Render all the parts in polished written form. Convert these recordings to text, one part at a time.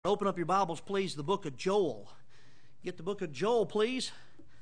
Open up your Bibles, please, the book of Joel. Get the book of Joel, please.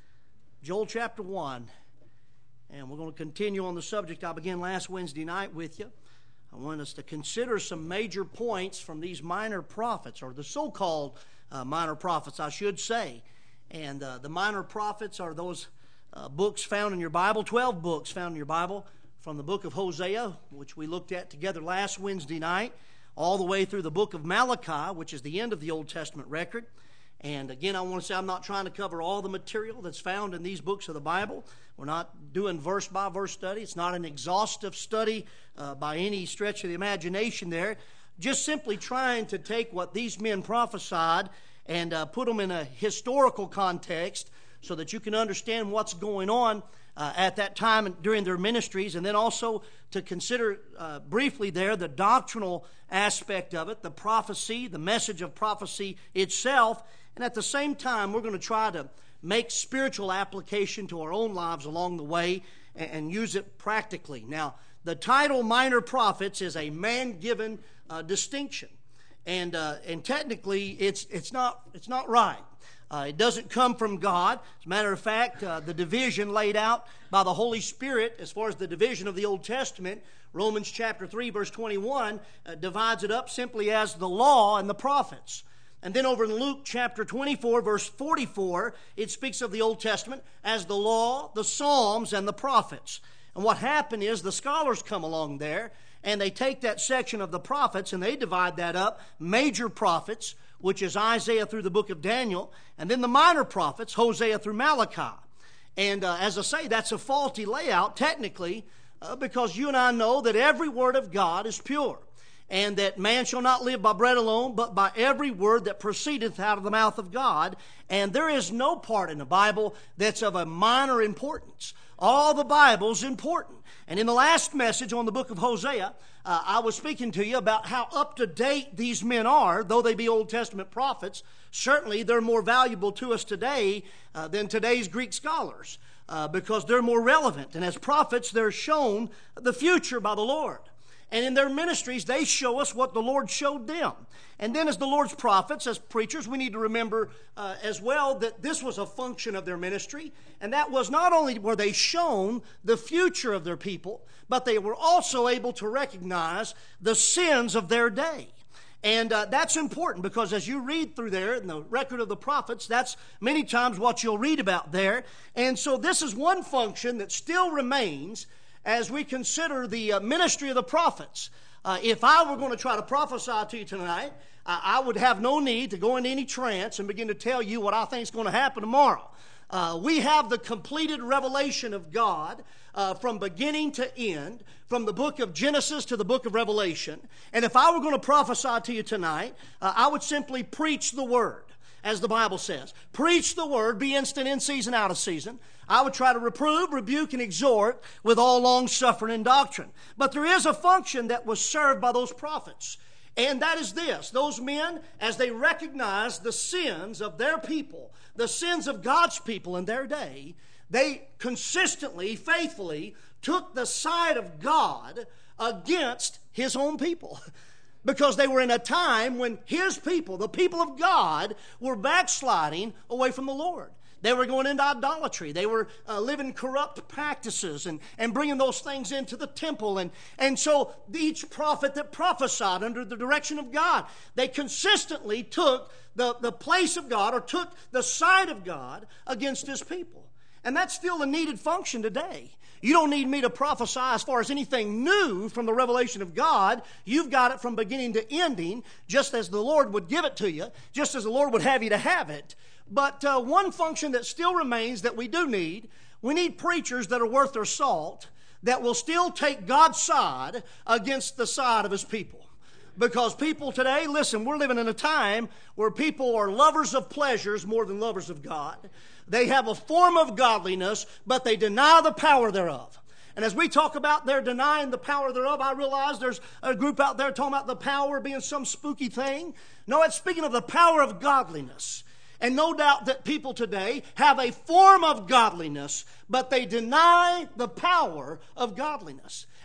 Joel chapter 1. And we're going to continue on the subject I began last Wednesday night with you. I want us to consider some major points from these minor prophets, or the so-called minor prophets, I should say. And the minor prophets are those books found in your Bible, 12 books found in your Bible, from the book of Hosea, which we looked at together last Wednesday night, all the way through the book of Malachi, which is the end of the Old Testament record. And again, I want to say I'm not trying to cover all the material that's found in these books of the Bible. We're not doing verse-by-verse study. It's not an exhaustive study by any stretch of the imagination there. Just simply trying to take what these men prophesied and put them in a historical context so that you can understand what's going on at that time during their ministries, and then also to consider briefly there the doctrinal aspect of it, the prophecy, the message of prophecy itself, and at the same time we're going to try to make spiritual application to our own lives along the way and use it practically. Now, the title Minor Prophets is a man-given distinction, and technically it's not right. It doesn't come from God. As a matter of fact, the division laid out by the Holy Spirit as far as the division of the Old Testament, Romans chapter 3, verse 21, divides it up simply as the law and the prophets. And then over in Luke chapter 24, verse 44, it speaks of the Old Testament as the law, the Psalms, and the prophets. And what happened is the scholars come along there, and they take that section of the prophets, and they divide that up, major prophets, which is Isaiah through the book of Daniel, and then the minor prophets, Hosea through Malachi. And as I say, that's a faulty layout technically, because you and I know that every word of God is pure, and that man shall not live by bread alone, but by every word that proceedeth out of the mouth of God. And there is no part in the Bible that's of a minor importance. All the Bible's important. And in the last message on the book of Hosea, I was speaking to you about how up-to-date these men are, though they be Old Testament prophets. Certainly, they're more valuable to us today than today's Greek scholars because they're more relevant. And as prophets, they're shown the future by the Lord. And in their ministries, they show us what the Lord showed them. And then as the Lord's prophets, as preachers, we need to remember as well that this was a function of their ministry. And that was not only were they shown the future of their people, but they were also able to recognize the sins of their day. And that's important because as you read through there in the record of the prophets, that's many times what you'll read about there. And so this is one function that still remains as we consider the ministry of the prophets. If I were going to try to prophesy to you tonight, I would have no need to go into any trance and begin to tell you what I think is going to happen tomorrow. We have the completed revelation of God from beginning to end, from the book of Genesis to the book of Revelation. And if I were going to prophesy to you tonight, I would simply preach the Word, as the Bible says. Preach the Word, be instant in season, out of season. I would try to reprove, rebuke, and exhort with all long-suffering and doctrine. But there is a function that was served by those prophets, and that is this. Those men, as they recognized the sins of their people, the sins of God's people in their day, they consistently, faithfully took the side of God against His own people. Because they were in a time when His people, the people of God, were backsliding away from the Lord. They were going into idolatry. They were living corrupt practices and bringing those things into the temple. And so each prophet that prophesied under the direction of God, they consistently took the place of God or took the side of God against His people. And that's still a needed function today. You don't need me to prophesy as far as anything new from the revelation of God. You've got it from beginning to ending, just as the Lord would give it to you, just as the Lord would have you to have it. But one function that still remains that we do need, we need preachers that are worth their salt, that will still take God's side against the side of His people. Because people today, listen, we're living in a time where people are lovers of pleasures more than lovers of God. They have a form of godliness, but they deny the power thereof. And as we talk about their denying the power thereof, I realize there's a group out there talking about the power being some spooky thing. No, it's speaking of the power of godliness. And no doubt that people today have a form of godliness, but they deny the power of godliness.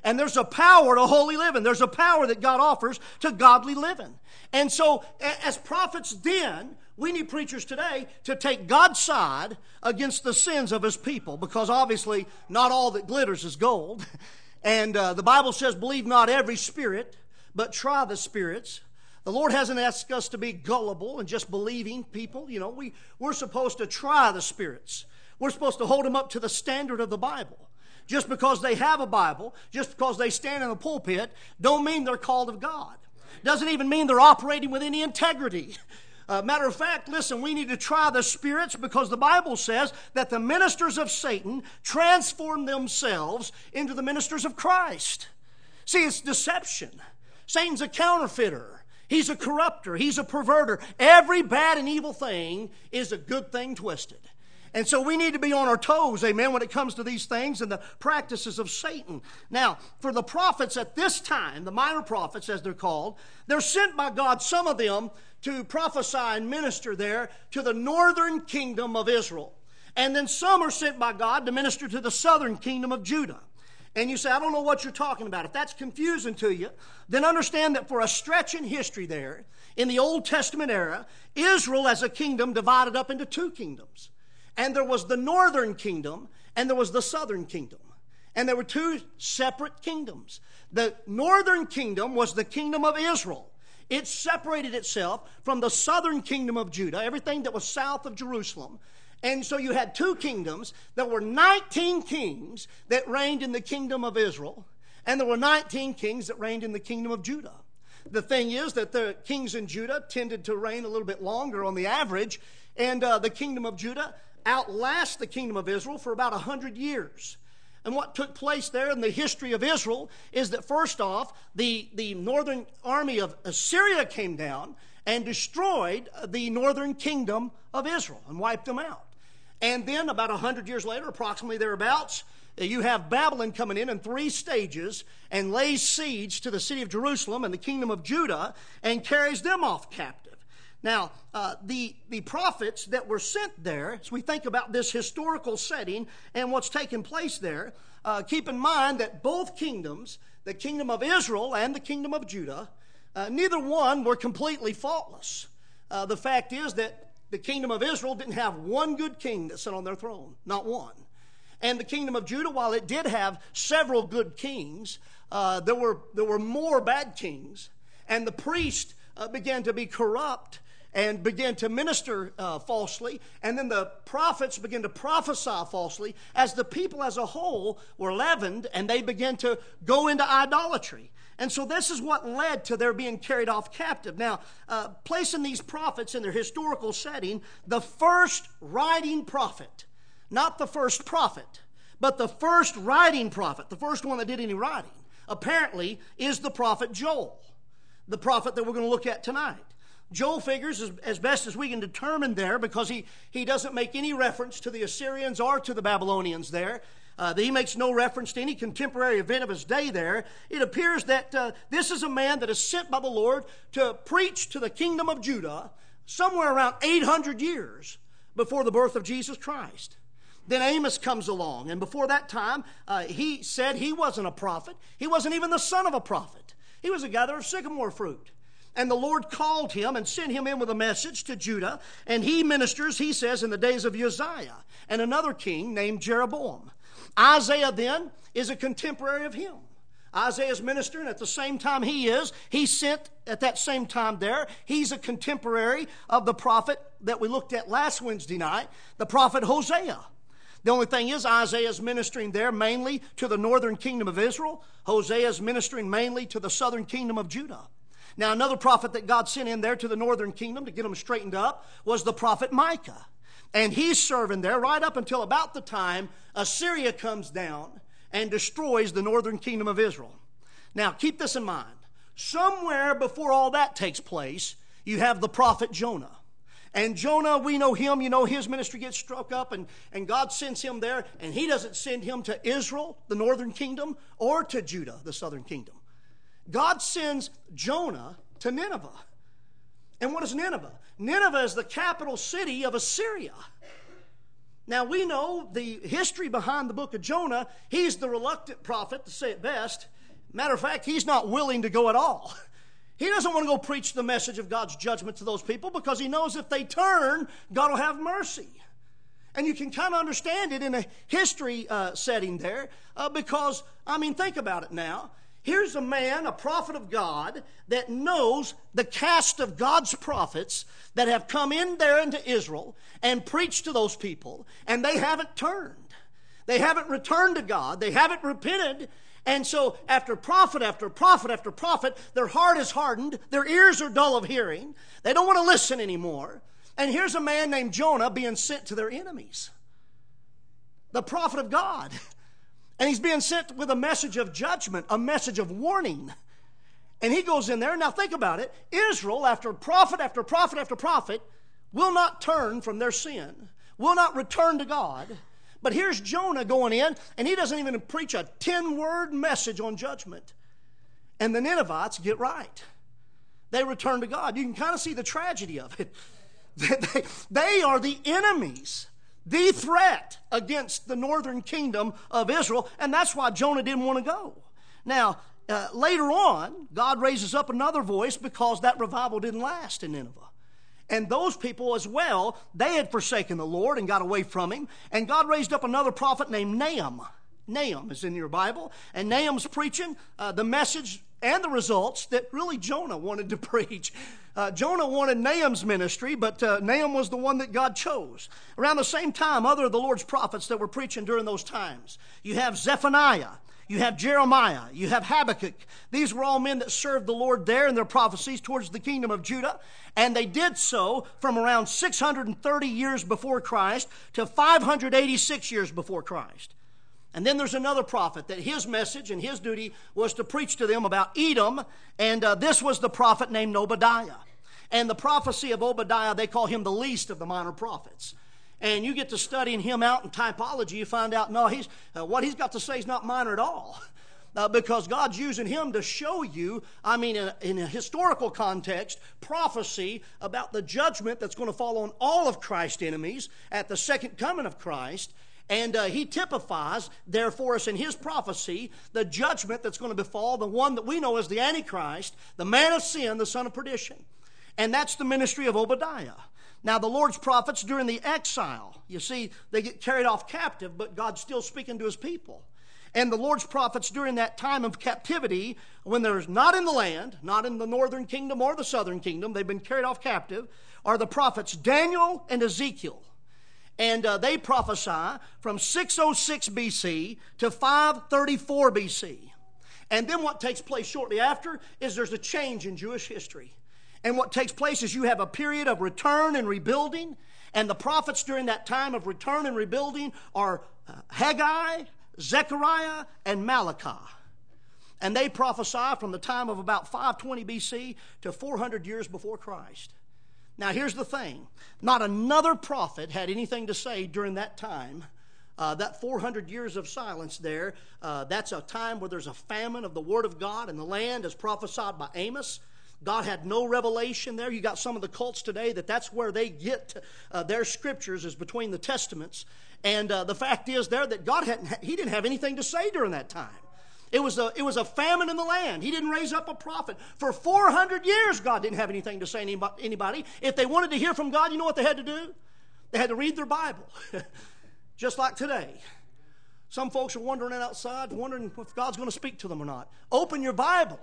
And there's a power to holy living. There's a power that God offers to godly living. And so as prophets then, we need preachers today to take God's side against the sins of His people, because obviously not all that glitters is gold. And the Bible says, believe not every spirit, but try the spirits. The Lord hasn't asked us to be gullible and just believing people. You know, we're supposed to try the spirits. We're supposed to hold them up to the standard of the Bible. Just because they have a Bible, just because they stand in the pulpit, don't mean they're called of God. Doesn't even mean they're operating with any integrity. Matter of fact, listen, we need to try the spirits, because the Bible says that the ministers of Satan transform themselves into the ministers of Christ. See, it's deception. Satan's a counterfeiter. He's a corrupter. He's a perverter. Every bad and evil thing is a good thing twisted. And so we need to be on our toes, amen, when it comes to these things and the practices of Satan. Now, for the prophets at this time, the minor prophets as they're called, they're sent by God, some of them, to prophesy and minister there to the northern kingdom of Israel. And then some are sent by God to minister to the southern kingdom of Judah. And you say, I don't know what you're talking about. If that's confusing to you, then understand that for a stretch in history there, in the Old Testament era, Israel as a kingdom divided up into two kingdoms. And there was the northern kingdom and there was the southern kingdom. And there were two separate kingdoms. The northern kingdom was the kingdom of Israel. It separated itself from the southern kingdom of Judah, everything that was south of Jerusalem. And so you had two kingdoms. There were 19 kings that reigned in the kingdom of Israel, and there were 19 kings that reigned in the kingdom of Judah. The thing is that the kings in Judah tended to reign a little bit longer on the average, and the kingdom of Judah outlasts the kingdom of Israel for about 100 years. And what took place there in the history of Israel is that first off, the northern army of Assyria came down and destroyed the northern kingdom of Israel and wiped them out. And then about 100 years later, approximately thereabouts, you have Babylon coming in 3 stages and lays siege to the city of Jerusalem and the kingdom of Judah and carries them off captive. Now, the prophets that were sent there, as we think about this historical setting and what's taken place there, keep in mind that both kingdoms, the kingdom of Israel and the kingdom of Judah, neither one were completely faultless. The fact is that the kingdom of Israel didn't have one good king that sat on their throne, not one. And the kingdom of Judah, while it did have several good kings, there were more bad kings. And the priest began to be corrupt and began to minister falsely. And then the prophets began to prophesy falsely as the people as a whole were leavened and they began to go into idolatry. And so this is what led to their being carried off captive. Now, placing these prophets in their historical setting, the first writing prophet, not the first prophet, but the first writing prophet, the first one that did any writing, apparently is the prophet Joel, the prophet that we're going to look at tonight. Joel figures as best as we can determine there, because he doesn't make any reference to the Assyrians or to the Babylonians there. He makes no reference to any contemporary event of his day there. It appears that this is a man that is sent by the Lord to preach to the kingdom of Judah somewhere around 800 years before the birth of Jesus Christ. Then Amos comes along, and before that time, he said he wasn't a prophet. He wasn't even the son of a prophet. He was a gatherer of sycamore fruit. And the Lord called him and sent him in with a message to Judah. And he ministers, he says, in the days of Uzziah and another king named Jeroboam. Isaiah then is a contemporary of him. Isaiah is ministering at the same time he is. He's sent at that same time there. He's a contemporary of the prophet that we looked at last Wednesday night, the prophet Hosea. The only thing is Isaiah is ministering there mainly to the northern kingdom of Israel. Hosea is ministering mainly to the southern kingdom of Judah. Now, another prophet that God sent in there to the northern kingdom to get them straightened up was the prophet Micah. And he's serving there right up until about the time Assyria comes down and destroys the northern kingdom of Israel. Now, keep this in mind. Somewhere before all that takes place, you have the prophet Jonah. And Jonah, we know him, you know, his ministry gets struck up and God sends him there, and he doesn't send him to Israel, the northern kingdom, or to Judah, the southern kingdom. God sends Jonah to Nineveh. And what is Nineveh? Nineveh is the capital city of Assyria. Now we know the history behind the book of Jonah. He's the reluctant prophet, to say it best. Matter of fact, he's not willing to go at all. He doesn't want to go preach the message of God's judgment to those people because he knows if they turn, God will have mercy. And you can kind of understand it in a history setting there because, think about it now. Here's a man, a prophet of God, that knows the cast of God's prophets that have come in there into Israel and preached to those people, and they haven't turned. They haven't returned to God. They haven't repented. And so after prophet after prophet after prophet, their heart is hardened. Their ears are dull of hearing. They don't want to listen anymore. And here's a man named Jonah being sent to their enemies. The prophet of God. And he's being sent with a message of judgment, a message of warning. And he goes in there. Now think about it. Israel, after prophet after prophet after prophet, will not turn from their sin, will not return to God. But here's Jonah going in, and he doesn't even preach a 10-word message on judgment. And the Ninevites get right. They return to God. You can kind of see the tragedy of it. They are the enemies, the threat against the northern kingdom of Israel, and that's why Jonah didn't want to go. Now, later on, God raises up another voice because that revival didn't last in Nineveh. And those people as well, they had forsaken the Lord and got away from him. And God raised up another prophet named Nahum. Nahum is in your Bible. And Nahum's preaching the message and the results that really Jonah wanted to preach. Jonah wanted Nahum's ministry, but Nahum was the one that God chose. Around the same time, other of the Lord's prophets that were preaching during those times. You have Zephaniah. You have Jeremiah, you have Habakkuk. These were all men that served the Lord there in their prophecies towards the kingdom of Judah. And they did so from around 630 years before Christ to 586 years before Christ. And then there's another prophet that his message and his duty was to preach to them about Edom. And this was the prophet named Obadiah. And the prophecy of Obadiah, they call him the least of the minor prophets. And you get to studying him out in typology, you find out, no, what he's got to say is not minor at all. Because God's using him to show you, in a historical context, prophecy about the judgment that's going to fall on all of Christ's enemies at the second coming of Christ. And he typifies there for us in his prophecy the judgment that's going to befall the one that we know as the Antichrist, the man of sin, the son of perdition. And that's the ministry of Obadiah. Now, the Lord's prophets during the exile, you see, they get carried off captive, but God's still speaking to his people. And the Lord's prophets during that time of captivity, when they're not in the land, not in the northern kingdom or the southern kingdom, they've been carried off captive, are the prophets Daniel and Ezekiel. And they prophesy from 606 BC to 534 BC. And then what takes place shortly after is there's a change in Jewish history. And what takes place is you have a period of return and rebuilding. And the prophets during that time of return and rebuilding are Haggai, Zechariah, and Malachi. And they prophesy from the time of about 520 BC to 400 years before Christ. Now here's the thing. Not another prophet had anything to say during that time. That 400 years of silence there, that's a time where there's a famine of the Word of God in the land as prophesied by Amos. God had no revelation there. You got some of the cults today that's where they get their scriptures is between the testaments. And the fact is there that God he didn't have anything to say during that time. It was a famine in the land. He didn't raise up a prophet. For 400 years, God didn't have anything to say to anybody. If they wanted to hear from God, you know what they had to do? They had to read their Bible. Just like today. Some folks are wondering outside, wondering if God's going to speak to them or not. Open your Bible.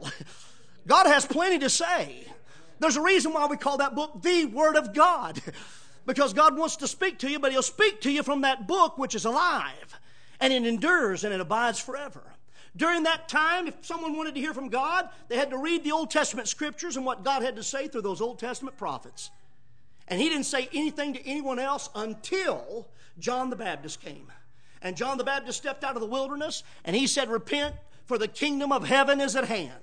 God has plenty to say. There's a reason why we call that book the Word of God. Because God wants to speak to you, but He'll speak to you from that book which is alive. And it endures and it abides forever. During that time, if someone wanted to hear from God, they had to read the Old Testament scriptures and what God had to say through those Old Testament prophets. And He didn't say anything to anyone else until John the Baptist came. And John the Baptist stepped out of the wilderness and he said, "Repent, for the kingdom of heaven is at hand."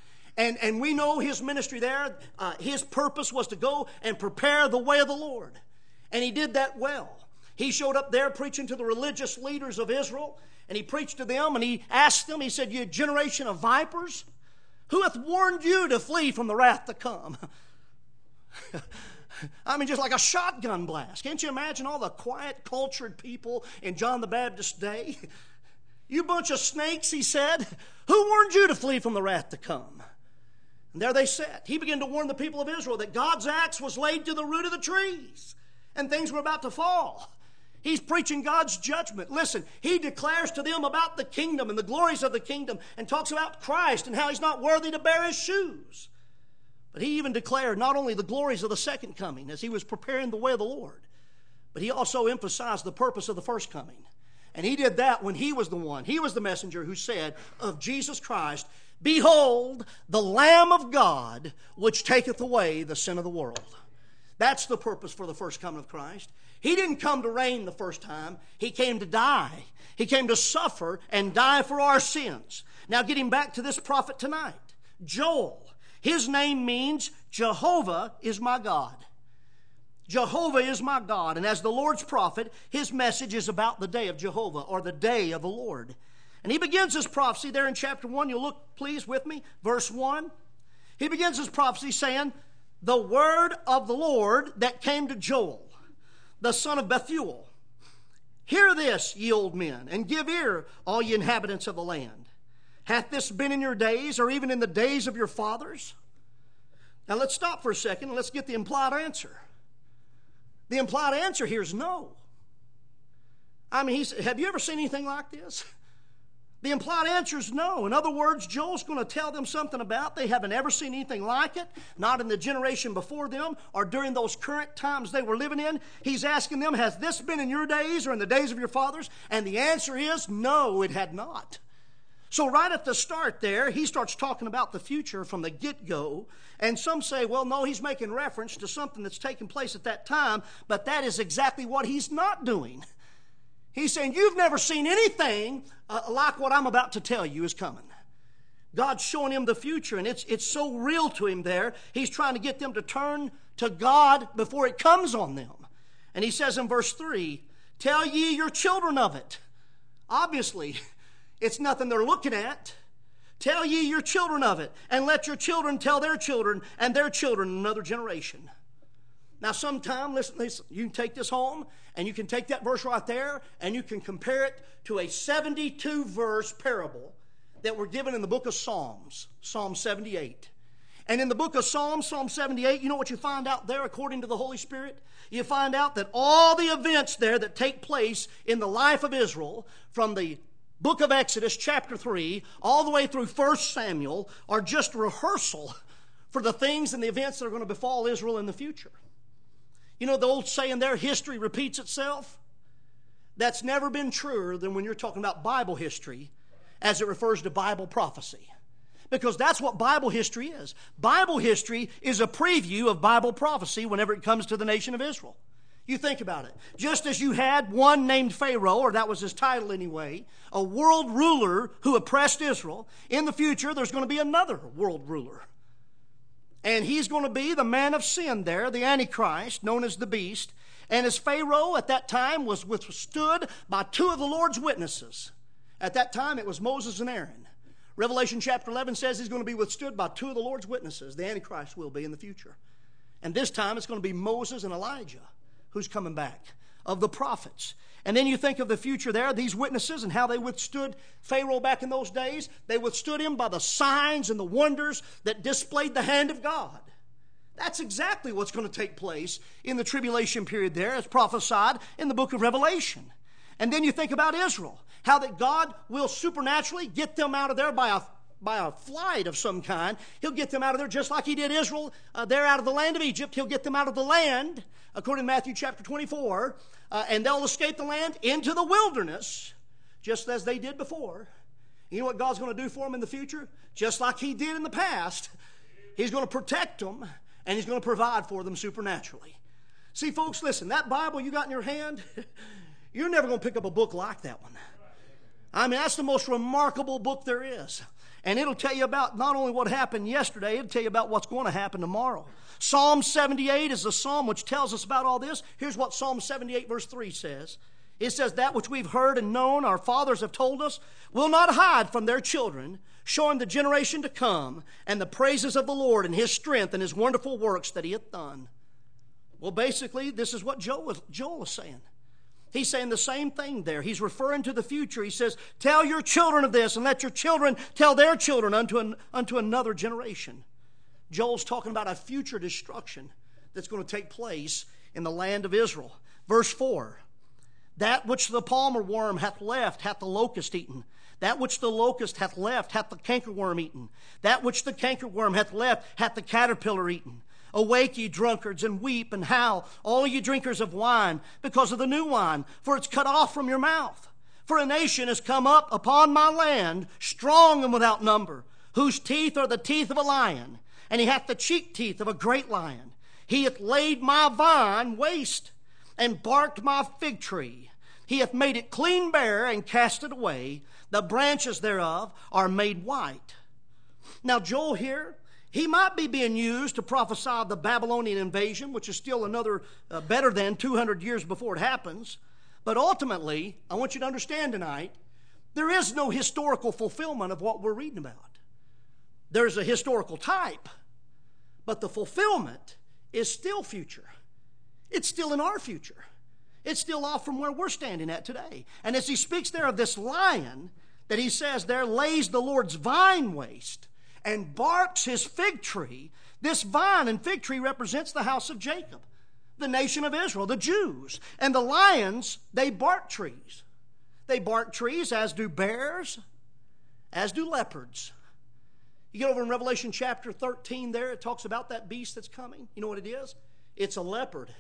And we know his ministry there. His purpose was to go and prepare the way of the Lord. And he did that well. He showed up there preaching to the religious leaders of Israel. And he preached to them and he asked them, he said, "You generation of vipers, who hath warned you to flee from the wrath to come?" Just like a shotgun blast. Can't you imagine all the quiet, cultured people in John the Baptist's day? You bunch of snakes, he said, who warned you to flee from the wrath to come? And there they sat. He began to warn the people of Israel that God's axe was laid to the root of the trees and things were about to fall. He's preaching God's judgment. Listen, he declares to them about the kingdom and the glories of the kingdom and talks about Christ and how he's not worthy to bear his shoes. But he even declared not only the glories of the second coming as he was preparing the way of the Lord, but he also emphasized the purpose of the first coming. And he did that when he was the messenger who said of Jesus Christ, "Behold, the Lamb of God, which taketh away the sin of the world." That's the purpose for the first coming of Christ. He didn't come to reign the first time. He came to die. He came to suffer and die for our sins. Now getting back to this prophet tonight, Joel. His name means Jehovah is my God. Jehovah is my God. And as the Lord's prophet, his message is about the day of Jehovah, or the day of the Lord. And he begins his prophecy there in chapter 1. You'll look, please, with me. Verse 1. He begins his prophecy saying, "The word of the Lord that came to Joel, the son of Bethuel. Hear this, ye old men, and give ear, all ye inhabitants of the land. Hath this been in your days, or even in the days of your fathers?" Now let's stop for a second and let's get the implied answer. The implied answer here is no. I mean, have you ever seen anything like this? The implied answer is no. In other words, Joel's going to tell them something about they haven't ever seen anything like it, not in the generation before them or during those current times they were living in. He's asking them, has this been in your days or in the days of your fathers? And the answer is no, it had not. So right at the start there, he starts talking about the future from the get-go. And some say, well, no, he's making reference to something that's taking place at that time, but that is exactly what he's not doing. He's saying, you've never seen anything like what I'm about to tell you is coming. God's showing him the future, and it's so real to him there. He's trying to get them to turn to God before it comes on them. And he says in verse 3, "Tell ye your children of it." Obviously, it's nothing they're looking at. "Tell ye your children of it, and let your children tell their children, and their children another generation." Now sometime, listen, you can take this home, and you can take that verse right there, and you can compare it to a 72-verse parable that were given in the book of Psalms, Psalm 78. And in the book of Psalms, Psalm 78, you know what you find out there according to the Holy Spirit? You find out that all the events there that take place in the life of Israel, from the book of Exodus, chapter 3, all the way through 1 Samuel, are just rehearsal for the things and the events that are going to befall Israel in the future. You know the old saying there, history repeats itself? That's never been truer than when you're talking about Bible history as it refers to Bible prophecy. Because that's what Bible history is. Bible history is a preview of Bible prophecy whenever it comes to the nation of Israel. You think about it. Just as you had one named Pharaoh, or that was his title anyway, a world ruler who oppressed Israel, in the future there's going to be another world ruler. And he's going to be the man of sin there, the Antichrist, known as the beast. And as Pharaoh at that time was withstood by two of the Lord's witnesses. At that time it was Moses and Aaron. Revelation chapter 11 says he's going to be withstood by two of the Lord's witnesses. The Antichrist will be in the future. And this time it's going to be Moses and Elijah who's coming back, of the prophets. And then you think of the future there, these witnesses and how they withstood Pharaoh back in those days. They withstood him by the signs and the wonders that displayed the hand of God. That's exactly what's going to take place in the tribulation period there, as prophesied in the book of Revelation. And then you think about Israel, how that God will supernaturally get them out of there by a flight of some kind. He'll get them out of there just like he did Israel there out of the land of Egypt. He'll get them out of the land, according to Matthew chapter 24, and they'll escape the land into the wilderness, just as they did before. You know what God's going to do for them in the future? Just like he did in the past. He's going to protect them, and he's going to provide for them supernaturally. See, folks, listen, that Bible you got in your hand, you're never going to pick up a book like that one. I mean, that's the most remarkable book there is. And it'll tell you about not only what happened yesterday, it'll tell you about what's going to happen tomorrow. Psalm 78 is a psalm which tells us about all this. Here's what Psalm 78 verse 3 says. It says, "That which we've heard and known, our fathers have told us, will not hide from their children, showing the generation to come, and the praises of the Lord and his strength and his wonderful works that he hath done." Well, basically, this is what Joel is saying. He's saying the same thing there. He's referring to the future. He says, tell your children of this, and let your children tell their children unto another generation. Joel's talking about a future destruction that's going to take place in the land of Israel. Verse 4, that which the palmer worm hath left hath the locust eaten. That which the locust hath left hath the cankerworm eaten. That which the cankerworm hath left hath the caterpillar eaten. Awake, ye drunkards, and weep and howl, all ye drinkers of wine, because of the new wine, for it's cut off from your mouth. For a nation has come up upon my land, strong and without number, whose teeth are the teeth of a lion, and he hath the cheek teeth of a great lion. He hath laid my vine waste, and barked my fig tree. He hath made it clean bare, and cast it away. The branches thereof are made white. Now Joel here, he might be being used to prophesy of the Babylonian invasion, which is still another better than 200 years before it happens. But ultimately, I want you to understand tonight, there is no historical fulfillment of what we're reading about. There's a historical type, but the fulfillment is still future. It's still in our future. It's still off from where we're standing at today. And as he speaks there of this lion, that he says there lays the Lord's vine waste and barks his fig tree. This vine and fig tree represents the house of Jacob, the nation of Israel, the Jews. And the lions, they bark trees. They bark trees, as do bears, as do leopards. You get over in Revelation chapter 13 there, it talks about that beast that's coming. You know what it is? It's a leopard.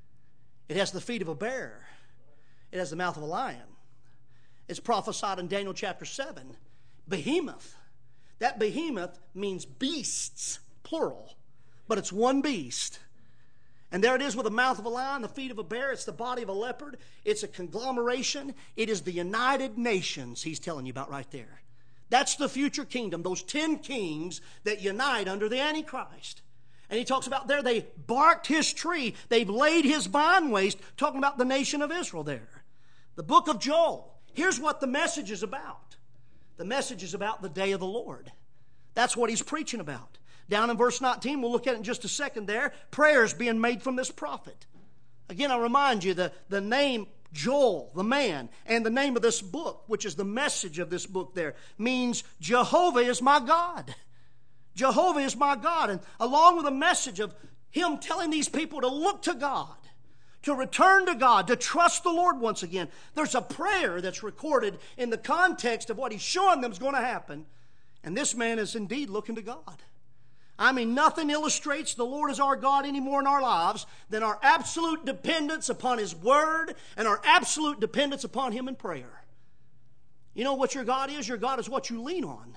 It has the feet of a bear. It has the mouth of a lion. It's prophesied in Daniel chapter 7. Behemoth. That behemoth means beasts, plural, but it's one beast. And there it is with the mouth of a lion, the feet of a bear. It's the body of a leopard. It's a conglomeration. It is the United Nations he's telling you about right there. That's the future kingdom, those 10 kings that unite under the Antichrist. And he talks about there, they barked his tree. They've laid his vine waste, talking about the nation of Israel there. The book of Joel, here's what the message is about. The message is about the day of the Lord. That's what he's preaching about. Down in verse 19, we'll look at it in just a second there, prayers being made from this prophet. Again, I remind you, the name Joel, the man, and the name of this book, which is the message of this book there, means Jehovah is my God. Jehovah is my God. And along with a message of him telling these people to look to God, to return to God, to trust the Lord once again, there's a prayer that's recorded in the context of what he's showing them is going to happen. And this man is indeed looking to God. I mean, nothing illustrates the Lord as our God anymore in our lives than our absolute dependence upon his word and our absolute dependence upon him in prayer. You know what your God is? Your God is what you lean on.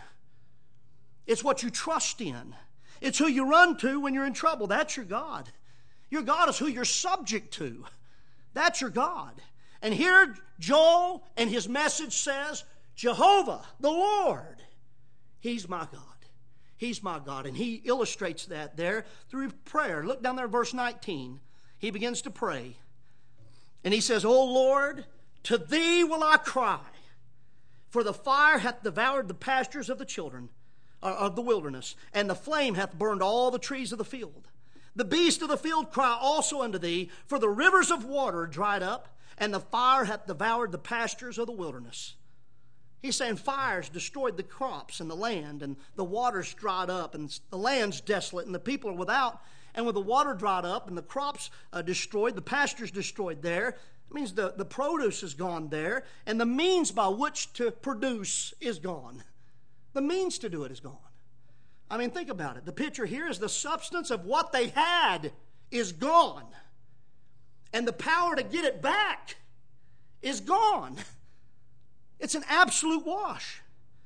It's what you trust in. It's who you run to when you're in trouble. That's your God. Your God is who you're subject to. That's your God. And here Joel and his message says, Jehovah, the Lord, he's my God. He's my God. And he illustrates that there through prayer. Look down there at verse 19. He begins to pray. And he says, O Lord, to thee will I cry, for the fire hath devoured the pastures of the children of the wilderness, and the flame hath burned all the trees of the field. The beasts of the field cry also unto thee, for the rivers of water are dried up, and the fire hath devoured the pastures of the wilderness. He's saying fires destroyed the crops and the land, and the water's dried up, and the land's desolate, and the people are without. And with the water dried up and the crops destroyed, the pastures destroyed there, it means the produce is gone there, and the means by which to produce is gone. The means to do it is gone. I mean, think about it. The picture here is the substance of what they had is gone. And the power to get it back is gone. It's an absolute wash.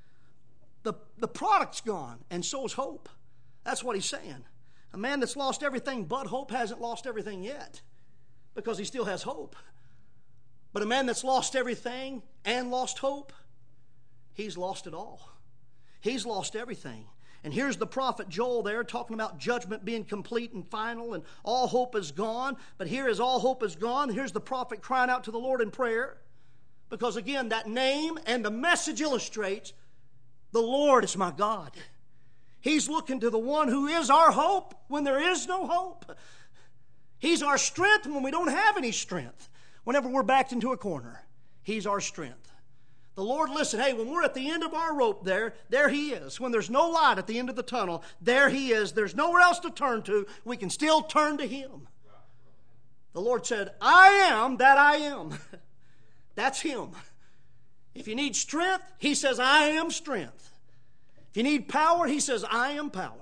The product's gone, and so is hope. That's what he's saying. A man that's lost everything but hope hasn't lost everything yet, because he still has hope. But a man that's lost everything and lost hope, he's lost it all. He's lost everything. And here's the prophet Joel there talking about judgment being complete and final, and all hope is gone. But here, as all hope is gone, here's the prophet crying out to the Lord in prayer. Because again, that name and the message illustrates the Lord is my God. He's looking to the one who is our hope when there is no hope. He's our strength when we don't have any strength. Whenever we're backed into a corner, He's our strength. The Lord, listen, hey, when we're at the end of our rope there He is. When there's no light at the end of the tunnel, there He is. There's nowhere else to turn to. We can still turn to Him. The Lord said, I am that I am. That's Him. If you need strength, He says, I am strength. If you need power, He says, I am power.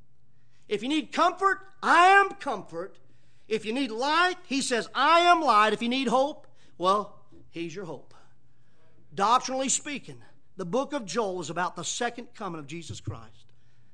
If you need comfort, I am comfort. If you need light, He says, I am light. If you need hope, well, He's your hope. Doctrinally speaking, the book of Joel is about the second coming of Jesus Christ.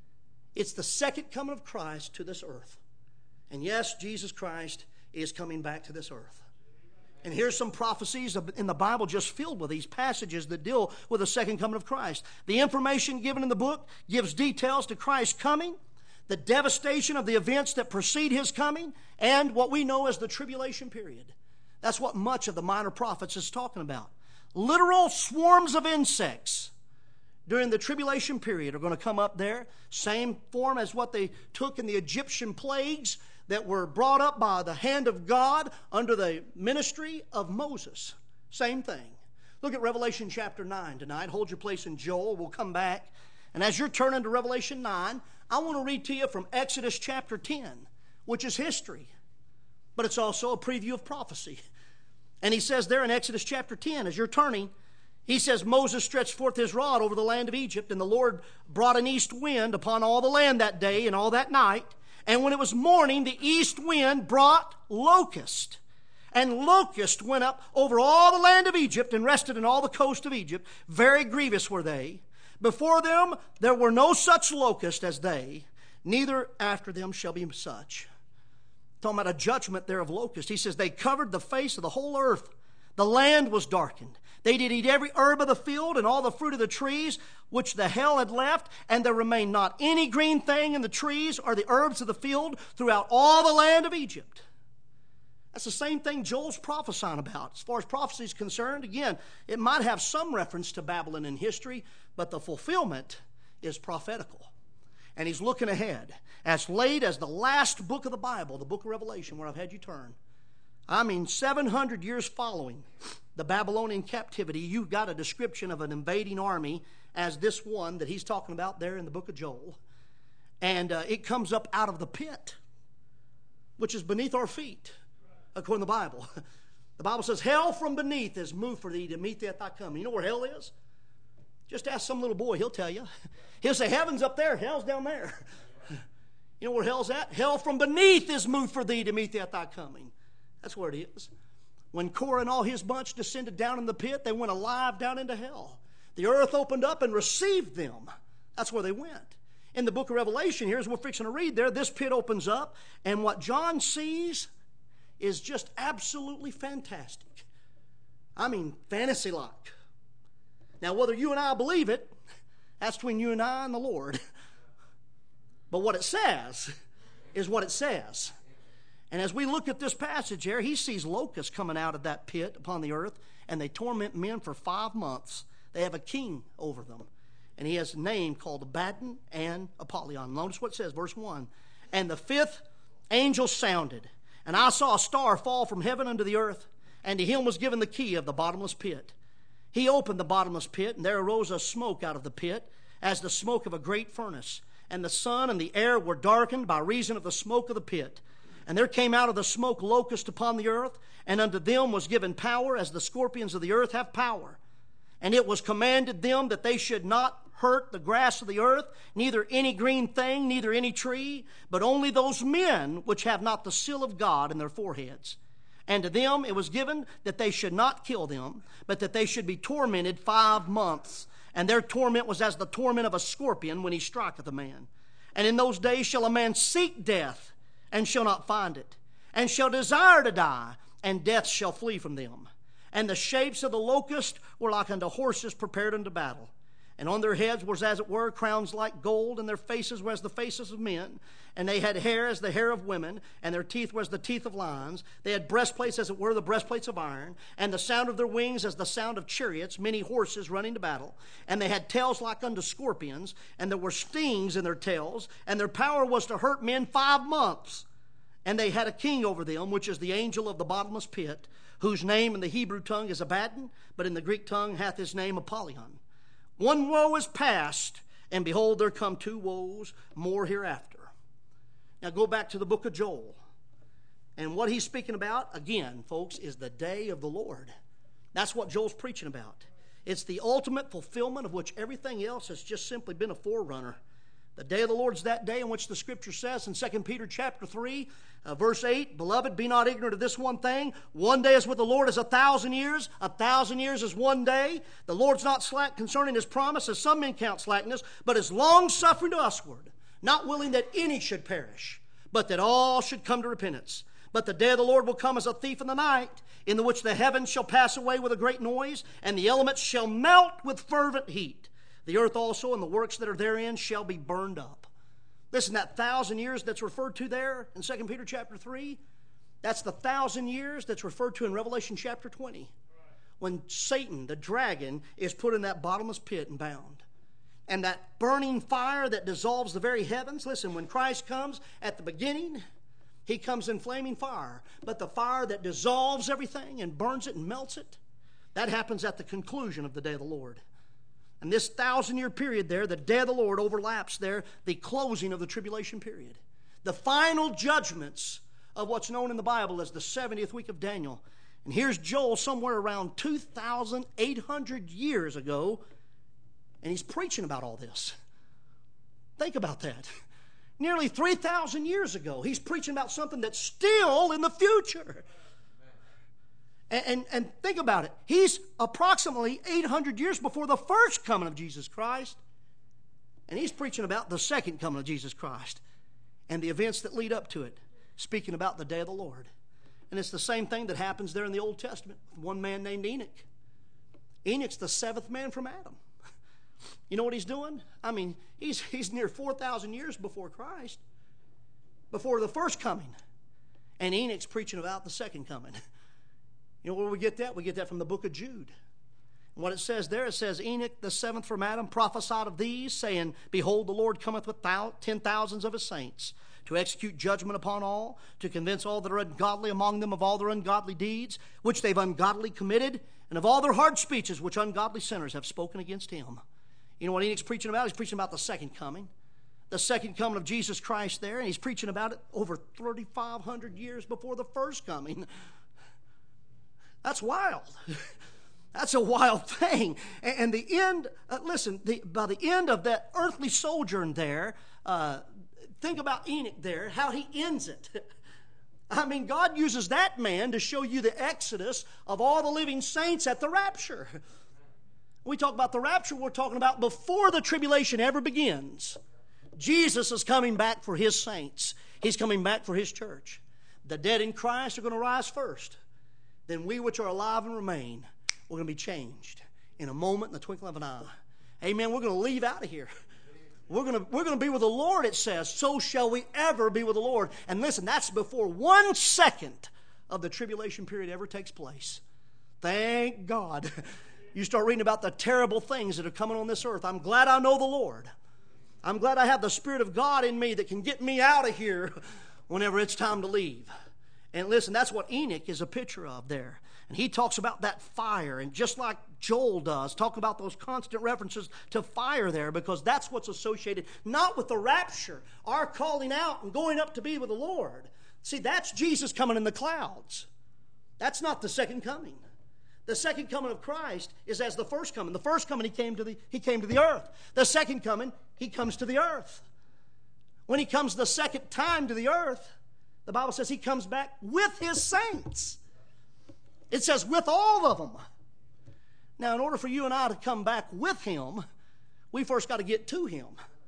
It's the second coming of Christ to this earth. And yes, Jesus Christ is coming back to this earth. And here's some prophecies in the Bible just filled with these passages that deal with the second coming of Christ. The information given in the book gives details to Christ's coming, the devastation of the events that precede His coming, and what we know as the tribulation period. That's what much of the minor prophets is talking about. Literal swarms of insects during the tribulation period are going to come up there. Same form as what they took in the Egyptian plagues that were brought up by the hand of God under the ministry of Moses. Same thing. Look at Revelation chapter 9 tonight. Hold your place in Joel. We'll come back. And as you're turning to Revelation 9, I want to read to you from Exodus chapter 10, which is history. But it's also a preview of prophecy. And he says there in Exodus chapter 10, as you're turning, he says, Moses stretched forth his rod over the land of Egypt, and the Lord brought an east wind upon all the land that day and all that night. And when it was morning, the east wind brought locust. And locust went up over all the land of Egypt and rested in all the coast of Egypt. Very grievous were they. Before them there were no such locust as they, neither after them shall be such. Talking about a judgment there of locusts. He says, they covered the face of the whole earth. The land was darkened. They did eat every herb of the field and all the fruit of the trees, which the hail had left, and there remained not any green thing in the trees or the herbs of the field throughout all the land of Egypt. That's the same thing Joel's prophesying about. As far as prophecy is concerned, again, it might have some reference to Babylon in history, but the fulfillment is prophetical. And he's looking ahead. As late as the last book of the Bible, the book of Revelation, where I've had you turn. 700 years following the Babylonian captivity, you've got a description of an invading army as this one that he's talking about there in the book of Joel. And it comes up out of the pit, which is beneath our feet, according to the Bible. The Bible says, hell from beneath is moved for thee to meet thee at thy coming. You know where hell is? Just ask some little boy, he'll tell you. He'll say, heaven's up there, hell's down there. You know where hell's at? Hell from beneath is moved for thee to meet thee at thy coming. That's where it is. When Korah and all his bunch descended down in the pit, they went alive down into hell. The earth opened up and received them. That's where they went. In the book of Revelation, here's what we're fixing to read there. This pit opens up, and what John sees is just absolutely fantastic. Fantasy-like. Now, whether you and I believe it, that's between you and I and the Lord. But what it says is what it says. And as we look at this passage here, he sees locusts coming out of that pit upon the earth, and they torment men for 5 months. They have a king over them, and he has a name called Abaddon and Apollyon. Notice what it says, verse 1. And the 5th angel sounded, and I saw a star fall from heaven unto the earth, and to him was given the key of the bottomless pit. He opened the bottomless pit, and there arose a smoke out of the pit, as the smoke of a great furnace. And the sun and the air were darkened by reason of the smoke of the pit. And there came out of the smoke locusts upon the earth, and unto them was given power, as the scorpions of the earth have power. And it was commanded them that they should not hurt the grass of the earth, neither any green thing, neither any tree, but only those men which have not the seal of God in their foreheads. And to them it was given that they should not kill them, but that they should be tormented 5 months. And their torment was as the torment of a scorpion when he striketh a man. And in those days shall a man seek death, and shall not find it, and shall desire to die, and death shall flee from them. And the shapes of the locust were like unto horses prepared unto battle. And on their heads was as it were crowns like gold, and their faces were as the faces of men. And they had hair as the hair of women, and their teeth were as the teeth of lions. They had breastplates as it were the breastplates of iron, and the sound of their wings as the sound of chariots, many horses running to battle. And they had tails like unto scorpions, and there were stings in their tails, and their power was to hurt men 5 months. And they had a king over them, which is the angel of the bottomless pit, whose name in the Hebrew tongue is Abaddon, but in the Greek tongue hath his name Apollyon. One woe is past, and behold, there come two woes more hereafter. Now go back to the book of Joel. And what he's speaking about, again, folks, is the day of the Lord. That's what Joel's preaching about. It's the ultimate fulfillment of which everything else has just simply been a forerunner. The day of the Lord is that day in which the Scripture says in 2 Peter chapter 3, verse 8, Beloved, be not ignorant of this one thing. One day is with the Lord as 1,000 years. 1,000 years is one day. The Lord's not slack concerning his promise, as some men count slackness, but is long-suffering to usward, not willing that any should perish, but that all should come to repentance. But the day of the Lord will come as a thief in the night, in the which the heavens shall pass away with a great noise, and the elements shall melt with fervent heat. The earth also and the works that are therein shall be burned up. Listen, that 1,000 years that's referred to there in 2 Peter chapter 3, that's the 1,000 years that's referred to in Revelation chapter 20, when Satan, the dragon, is put in that bottomless pit and bound. And that burning fire that dissolves the very heavens, listen, when Christ comes at the beginning, he comes in flaming fire. But the fire that dissolves everything and burns it and melts it, that happens at the conclusion of the day of the Lord. And this 1,000-year period there, the day of the Lord, overlaps there the closing of the tribulation period. The final judgments of what's known in the Bible as the 70th week of Daniel. And here's Joel somewhere around 2,800 years ago, and he's preaching about all this. Think about that. Nearly 3,000 years ago, he's preaching about something that's still in the future. And think about it. He's approximately 800 years before the first coming of Jesus Christ. And he's preaching about the second coming of Jesus Christ and the events that lead up to it, speaking about the day of the Lord. And it's the same thing that happens there in the Old Testament with one man named Enoch. Enoch's the seventh man from Adam. You know what he's doing? I mean, he's near 4,000 years before Christ, before the first coming. And Enoch's preaching about the second coming. You know where we get that? We get that from the book of Jude. And what it says there, it says, Enoch, the seventh from Adam, prophesied of these, saying, Behold, the Lord cometh with 10,000s of his saints, to execute judgment upon all, to convince all that are ungodly among them of all their ungodly deeds, which they've ungodly committed, and of all their hard speeches, which ungodly sinners have spoken against him. You know what Enoch's preaching about? He's preaching about the second coming. The second coming of Jesus Christ there, and he's preaching about it over 3,500 years before the first coming. That's wild. That's a wild thing. And the end, by the end of that earthly sojourn there, think about Enoch there, how he ends it. I mean, God uses that man to show you the exodus of all the living saints at the rapture. When we talk about the rapture, we're talking about before the tribulation ever begins. Jesus is coming back for his saints. He's coming back for his church. The dead in Christ are going to rise first. Then we which are alive and remain, we're going to be changed in a moment, in the twinkling of an eye. Amen. We're going to leave out of here. We're going to be with the Lord, it says. So shall we ever be with the Lord. And listen, that's before 1 second of the tribulation period ever takes place. Thank God. You start reading about the terrible things that are coming on this earth. I'm glad I know the Lord. I'm glad I have the Spirit of God in me that can get me out of here whenever it's time to leave. And listen, that's what Enoch is a picture of there. And he talks about that fire, and just like Joel does, talk about those constant references to fire there, because that's what's associated not with the rapture, our calling out and going up to be with the Lord. See, that's Jesus coming in the clouds. That's not the second coming. The second coming of Christ is as the first coming. The first coming, he came to the earth. The second coming, he comes to the earth. When he comes the second time to the earth, the Bible says he comes back with his saints. It says with all of them. Now, in order for you and I to come back with him, we first got to get to him.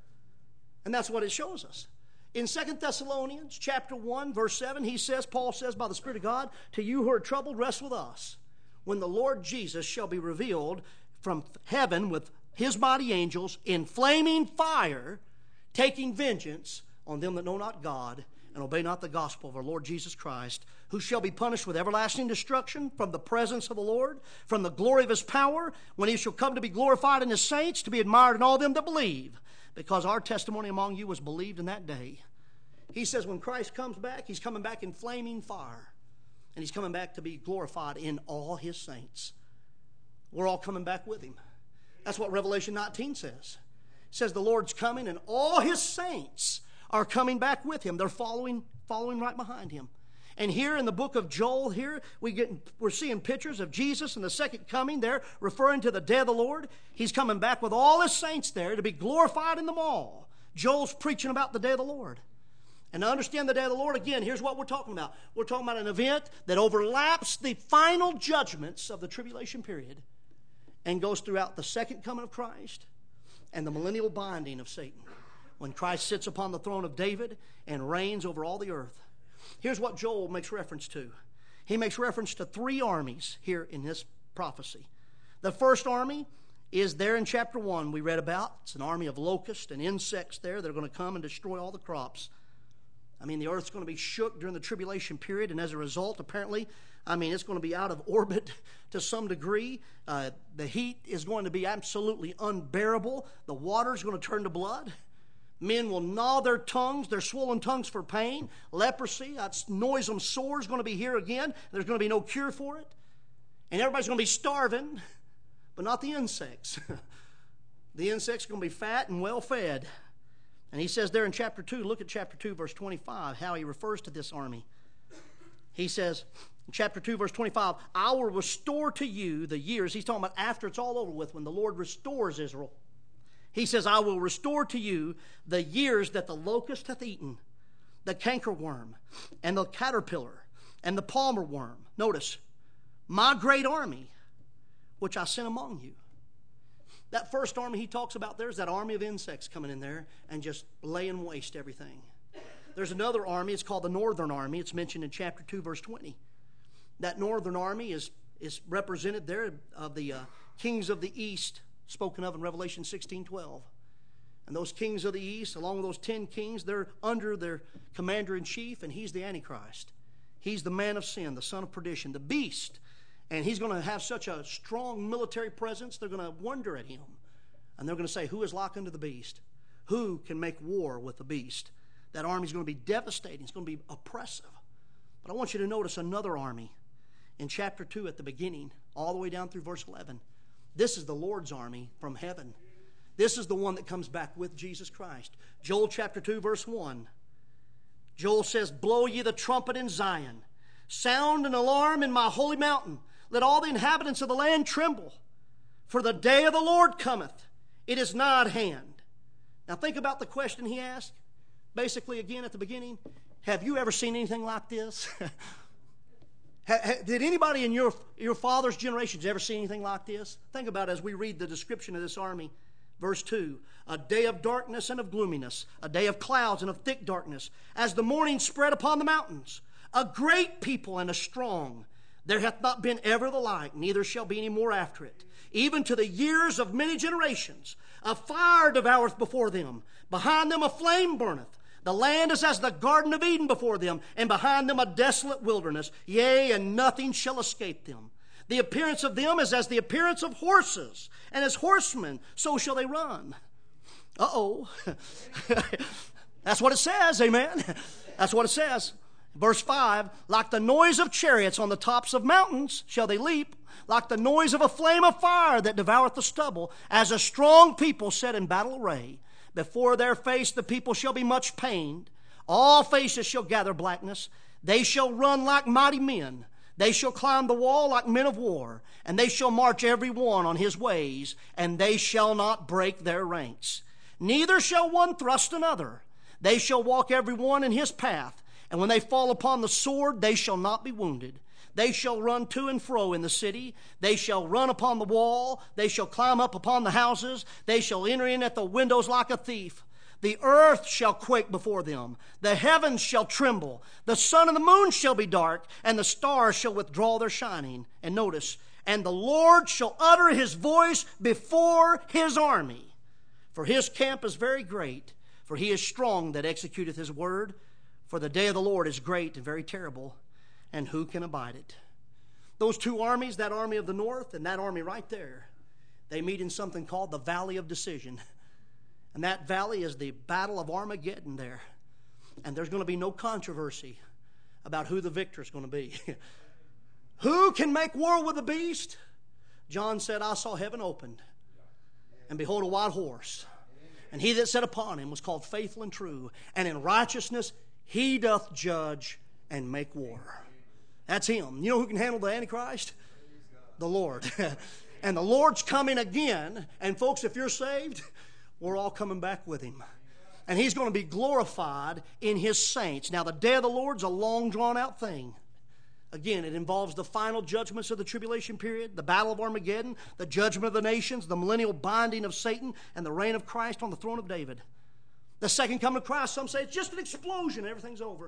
And that's what it shows us. In 2 Thessalonians chapter 1, verse 7, Paul says, by the Spirit of God, to you who are troubled, rest with us, when the Lord Jesus shall be revealed from heaven with his mighty angels in flaming fire, taking vengeance on them that know not God and obey not the gospel of our Lord Jesus Christ, who shall be punished with everlasting destruction from the presence of the Lord, from the glory of his power, when he shall come to be glorified in his saints, to be admired in all them that believe, because our testimony among you was believed in that day. He says when Christ comes back, he's coming back in flaming fire. And he's coming back to be glorified in all his saints. We're all coming back with him. That's what Revelation 19 says. It says the Lord's coming and all his saints are coming back with him. They're following right behind him. And here in the book of Joel, here we're seeing pictures of Jesus and the second coming there, referring to the day of the Lord. He's coming back with all his saints there to be glorified in them all. Joel's preaching about the day of the Lord. And to understand the day of the Lord, again, here's what we're talking about. We're talking about an event that overlaps the final judgments of the tribulation period and goes throughout the second coming of Christ and the millennial binding of Satan, when Christ sits upon the throne of David and reigns over all the earth. Here's what Joel makes reference to. He makes reference to 3 armies here in this prophecy. The first army is there in chapter 1 we read about. It's an army of locusts and insects there that are going to come and destroy all the crops. I mean, the earth's going to be shook during the tribulation period, and as a result, apparently, it's going to be out of orbit to some degree. The heat is going to be absolutely unbearable. The water's going to turn to blood. Men will gnaw their tongues, their swollen tongues for pain. Leprosy, that's noisome sore is going to be here again. There's going to be no cure for it. And everybody's going to be starving, but not the insects. The insects are going to be fat and well fed. And he says there in chapter 2, look at chapter 2, verse 25, how he refers to this army. He says, in chapter 2, verse 25, I will restore to you the years. He's talking about after it's all over with, when the Lord restores Israel. He says, I will restore to you the years that the locust hath eaten, the cankerworm, and the caterpillar, and the palmer worm. Notice, my great army, which I sent among you. That first army he talks about there is that army of insects coming in there and just laying waste everything. There's another army, it's called the northern army. It's mentioned in chapter 2, verse 20. That northern army is represented there of the kings of the east, spoken of in Revelation 16:12. And those kings of the east, along with those 10 kings, they're under their commander-in-chief, and he's the Antichrist. He's the man of sin, the son of perdition, the beast. And he's going to have such a strong military presence, they're going to wonder at him. And they're going to say, who is like unto the beast? Who can make war with the beast? That army is going to be devastating. It's going to be oppressive. But I want you to notice another army in chapter 2 at the beginning, all the way down through verse 11. This is the Lord's army from heaven. This is the one that comes back with Jesus Christ. Joel chapter 2, verse 1. Joel says, blow ye the trumpet in Zion. Sound an alarm in my holy mountain. Let all the inhabitants of the land tremble. For the day of the Lord cometh. It is nigh at hand. Now think about the question he asked. Basically, again, at the beginning, have you ever seen anything like this? Did anybody in your father's generations ever see anything like this? Think about it as we read the description of this army. Verse 2, a day of darkness and of gloominess, a day of clouds and of thick darkness, as the morning spread upon the mountains. A great people and a strong. There hath not been ever the like, neither shall be any more after it. Even to the years of many generations. A fire devoureth before them. Behind them a flame burneth. The land is as the Garden of Eden before them, and behind them a desolate wilderness. Yea, and nothing shall escape them. The appearance of them is as the appearance of horses, and as horsemen, so shall they run. Uh-oh. That's what it says, amen? That's what it says. Verse 5, like the noise of chariots on the tops of mountains shall they leap, like the noise of a flame of fire that devoureth the stubble, as a strong people set in battle array. Before their face the people shall be much pained. All faces shall gather blackness. They shall run like mighty men. They shall climb the wall like men of war. And they shall march every one on his ways, and they shall not break their ranks. Neither shall one thrust another. They shall walk every one in his path. And when they fall upon the sword, they shall not be wounded. They shall run to and fro in the city. They shall run upon the wall. They shall climb up upon the houses. They shall enter in at the windows like a thief. The earth shall quake before them. The heavens shall tremble. The sun and the moon shall be dark, and the stars shall withdraw their shining. And notice, and the Lord shall utter his voice before his army. For his camp is very great, for he is strong that executeth his word. For the day of the Lord is great and very terrible, and who can abide it? Those two armies, that army of the north and that army right there, they meet in something called the Valley of Decision. And that valley is the Battle of Armageddon there. And there's going to be no controversy about who the victor is going to be. Who can make war with the beast? John said, I saw heaven opened, and behold, a white horse. And he that sat upon him was called Faithful and True. And in righteousness he doth judge and make war. That's him. You know who can handle the Antichrist? The Lord. And the Lord's coming again. And folks, if you're saved, we're all coming back with him. And he's going to be glorified in his saints. Now, the day of the Lord's a long, drawn-out thing. Again, it involves the final judgments of the tribulation period, the battle of Armageddon, the judgment of the nations, the millennial binding of Satan, and the reign of Christ on the throne of David. The second coming of Christ, some say it's just an explosion, everything's over.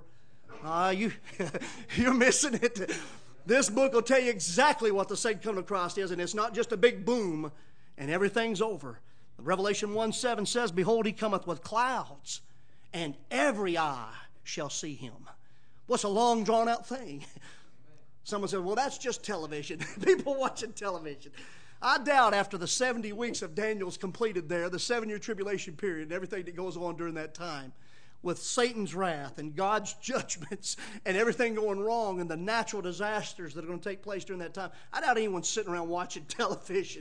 You're missing it. This book will tell you exactly what the second coming of Christ is, and it's not just a big boom and everything's over. Revelation 1:7 says, Behold, he cometh with clouds, and every eye shall see him. What's a long, drawn-out thing? Someone said, well, that's just television. People watching television. I doubt after the 70 weeks of Daniel's completed there, the 7-year tribulation period, and everything that goes on during that time, with Satan's wrath and God's judgments and everything going wrong and the natural disasters that are going to take place during that time, I doubt anyone's sitting around watching television.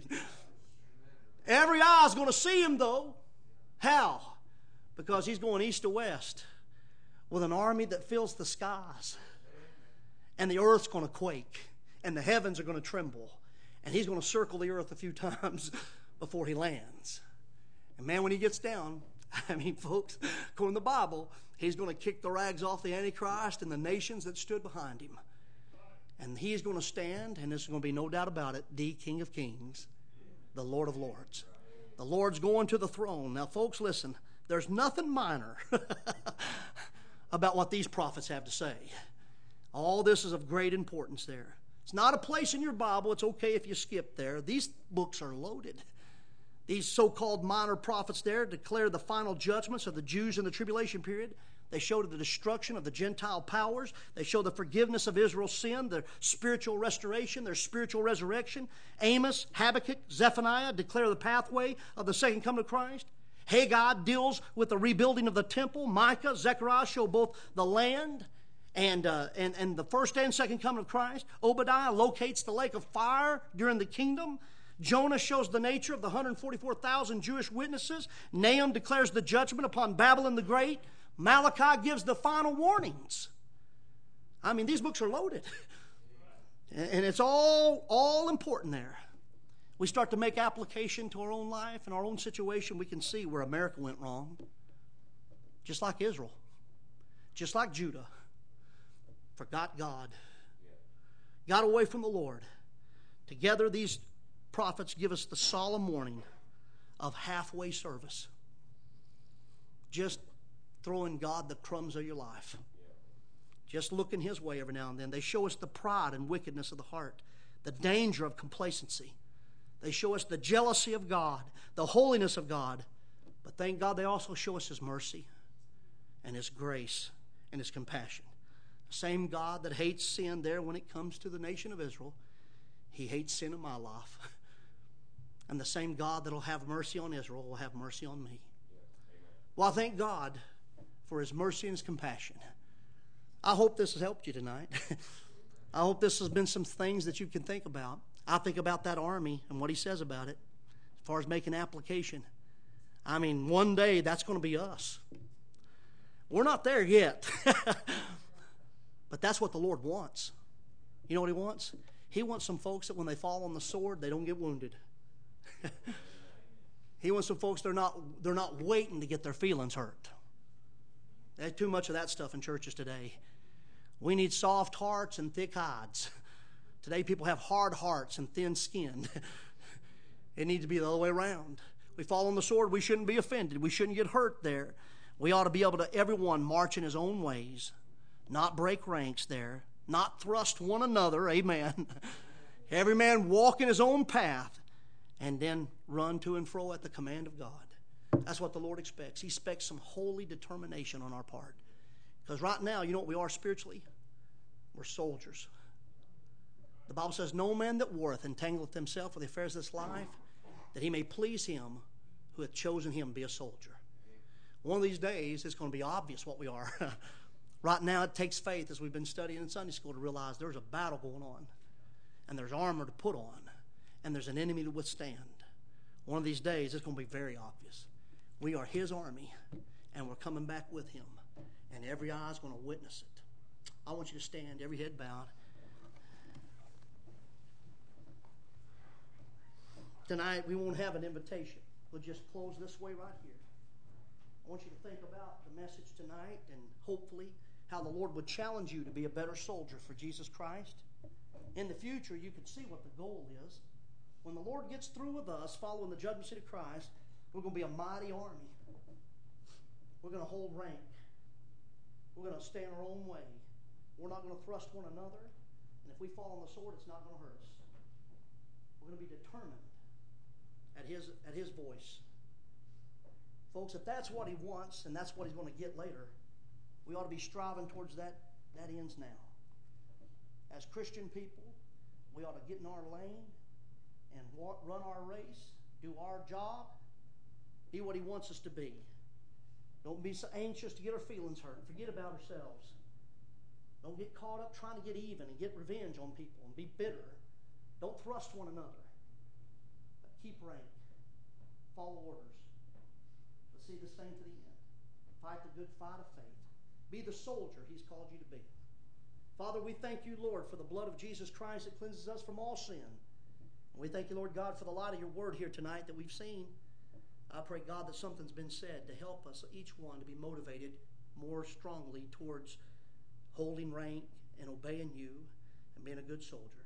Every eye is going to see him, though. How? Because he's going east to west with an army that fills the skies. And the earth's going to quake, and the heavens are going to tremble, and he's going to circle the earth a few times before he lands. And man, when he gets down, I mean, folks, according to the Bible, he's going to kick the rags off the Antichrist and the nations that stood behind him. And he's going to stand, and there's going to be no doubt about it, the King of Kings, the Lord of Lords. The Lord's going to the throne. Now, folks, listen, there's nothing minor about what these prophets have to say. All this is of great importance there. It's not a place in your Bible. It's okay if you skip there. These books are loaded. These so-called minor prophets there declare the final judgments of the Jews in the tribulation period. They show the destruction of the Gentile powers. They show the forgiveness of Israel's sin, their spiritual restoration, their spiritual resurrection. Amos, Habakkuk, Zephaniah declare the pathway of the second coming of Christ. Haggai deals with the rebuilding of the temple. Micah, Zechariah show both the land and the first and second coming of Christ. Obadiah locates the lake of fire during the kingdom. Jonah shows the nature of the 144,000 Jewish witnesses. Nahum declares the judgment upon Babylon the Great. Malachi gives the final warnings. I mean, these books are loaded. And it's all important there. We start to make application to our own life and our own situation. We can see where America went wrong. Just like Israel. Just like Judah. Forgot God. Got away from the Lord. Together, these prophets give us the solemn warning of halfway service. Just throwing God the crumbs of your life. Just looking his way every now and then. They show us the pride and wickedness of the heart. The danger of complacency. They show us the jealousy of God. The holiness of God. But thank God they also show us his mercy and his grace and his compassion. The same God that hates sin there when it comes to the nation of Israel, he hates sin in my life. And the same God that will have mercy on Israel will have mercy on me. Well, I thank God for his mercy and his compassion. I hope this has helped you tonight. I hope this has been some things that you can think about. I think about that army and what he says about it as far as making application. I mean, one day that's going to be us. We're not there yet. But that's what the Lord wants. You know what he wants? He wants some folks that when they fall on the sword, they don't get wounded. He wants some folks they're not waiting to get their feelings hurt. There's too much of that stuff in churches today. We need soft hearts and thick hides. Today people have hard hearts and thin skin. It needs to be the other way around. We fall on the sword, we shouldn't be offended. We shouldn't get hurt there. We ought to be able to, everyone, march in his own ways. Not break ranks there. Not thrust one another. Amen. Every man walk in his own path. And then run to and fro at the command of God. That's what the Lord expects. He expects some holy determination on our part. Because right now, you know what we are spiritually? We're soldiers. The Bible says, no man that warreth entangleth himself with the affairs of this life, that he may please him who hath chosen him to be a soldier. One of these days, it's going to be obvious what we are. Right now, it takes faith, as we've been studying in Sunday school, to realize there's a battle going on, and there's armor to put on, and there's an enemy to withstand. One of these days, it's going to be very obvious. We are His army, and we're coming back with Him, and every eye is going to witness it. I want you to stand, every head bowed. Tonight, we won't have an invitation. We'll just close this way right here. I want you to think about the message tonight and hopefully how the Lord would challenge you to be a better soldier for Jesus Christ. In the future, you can see what the goal is. When the Lord gets through with us following the judgment seat of Christ, we're going to be a mighty army. We're going to hold rank. We're going to stay in our own way. We're not going to thrust one another. And if we fall on the sword, it's not going to hurt us. We're going to be determined at his voice. Folks, if that's what He wants and that's what He's going to get later, we ought to be striving towards that ends now. As Christian people, we ought to get in our lane and run our race, do our job, be what He wants us to be. Don't be so anxious to get our feelings hurt. Forget about ourselves. Don't get caught up trying to get even and get revenge on people and be bitter. Don't thrust one another. But keep rank. Follow orders. But see this thing to the end. Fight the good fight of faith. Be the soldier He's called you to be. Father, we thank You, Lord, for the blood of Jesus Christ that cleanses us from all sin. And we thank You, Lord God, for the light of Your word here tonight that we've seen. I pray, God, that something's been said to help us, each one, to be motivated more strongly towards holding rank and obeying You and being a good soldier.